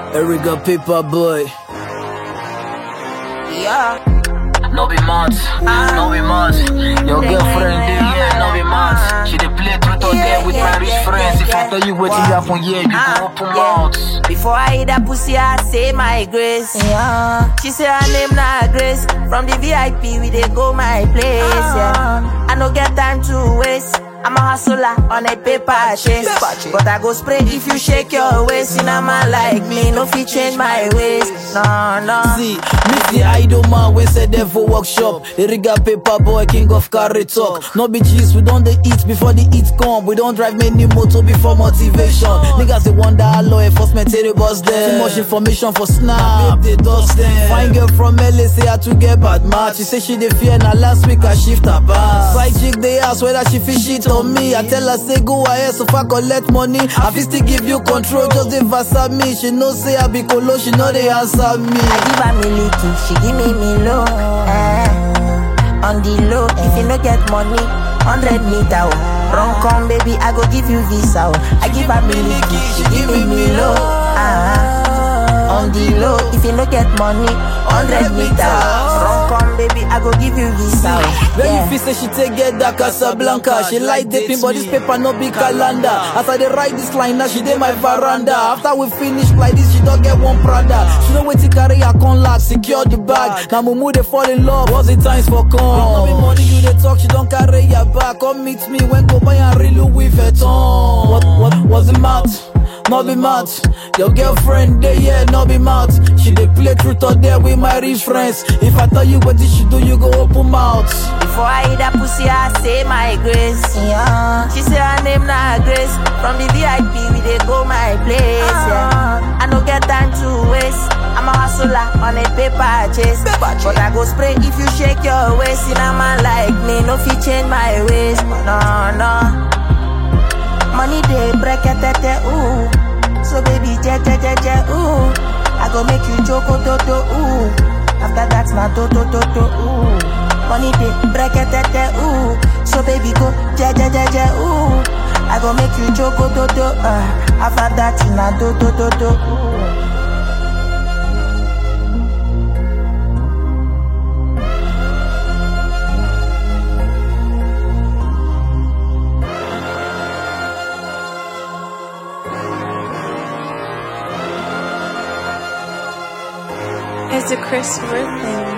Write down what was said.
Erica Paper Boy. Yeah. No be mad, no be mad. Your girlfriend there, yeah, no be mad. She dey play truth or dare with my rich friends. If I tell you what you happen, yeah, you go open mouth. Before I eat that pussy, I say my grace. Yeah. She say her name not Grace. From the VIP, we dey go my place. Yeah. I no get time to waste. I'm a hustler on a paper chase. But I go spray if you shake your waist. In a man like me, no fit change my waist. No, no. See, meet the idol man when say there for workshop. Erica Paper Boy, king of carry talk. No be cheese, we don't dey eat before the eat come. We don't drive many motor before motivation. Niggas they wonder how law enforcement tell the boss them. Too much information for snap, they dust them. Fine girl from LA say how to get bad match. She say she dey fear, now last week I shift her pass. Side chick they ask whether she fit shit on me. I tell her say go ahead so far collect money. I fit still give you control, just dey verse at me. She know say I be colo, she know they answer me. I give her me licky, she give me low. On the low, if you no get money, 100 meter. Run come baby, I go give you visa. I give her me licky, she give me low. On the low, if you no get money, 100 meter. Run come baby, I go give you visa. When you feel say she take get that Casablanca. She like dipping, but this paper no be calendar. As I dey write this line now, she dey my veranda. After we finish like this, she don't get one Prada. She know wait to carry her con lock, secure the bag. Now mumu they fall in love, what's the times for come? No be money you dey talk, she don't carry your back. Come meet me when go buy a real Louis Vuitton. What's the matter? No be mad. Your girlfriend there, yeah, no be mad. She dey play truth or dare with my rich friends. If I tell you what she do, you go open mouth. Before I eat that pussy, I say my grace. Yeah. She say her name not Grace. From the VIP, we dey go my place. Yeah. I no get time to waste. I'm a hustler on a paper chase. But I go spray if you shake your waist. In a man like me, no fit change my waist. No, no. Money dey break it, ooh. So baby, ooh. I go make you choco toto, ooh. After that, na to, ooh. Money dey break it, ooh. So baby, go, ooh. I go make you choco toto, after that, na to, ooh. It's a Chris Worthing.